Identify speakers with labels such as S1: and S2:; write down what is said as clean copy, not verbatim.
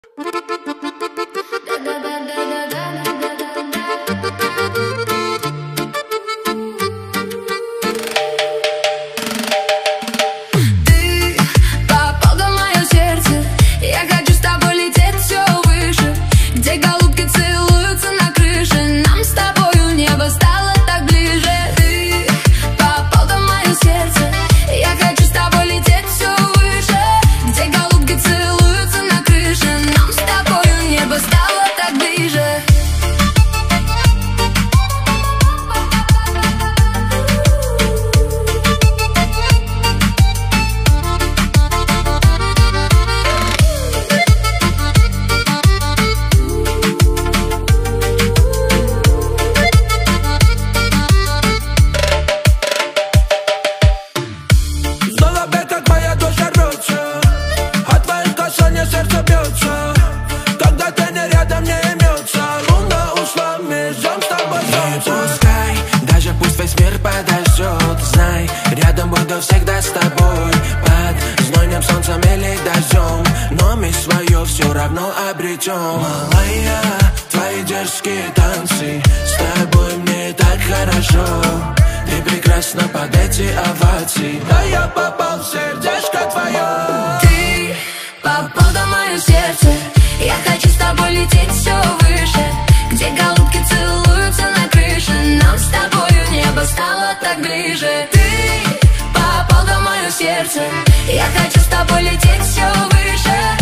S1: Всегда с тобой под знойным солнцем или дождем, но мы свое все равно обретем. Малая, твои дерзкие танцы, с тобой мне так хорошо. Ты прекрасна под эти овации, да я попал в сердечко твое.
S2: Ты попал в мое сердце, я хочу с тобой лететь все выше, где голубки целуются на крыше, нам с тобою небо стало так ближе. Ты попал в мое сердце, я хочу с тобой лететь все выше,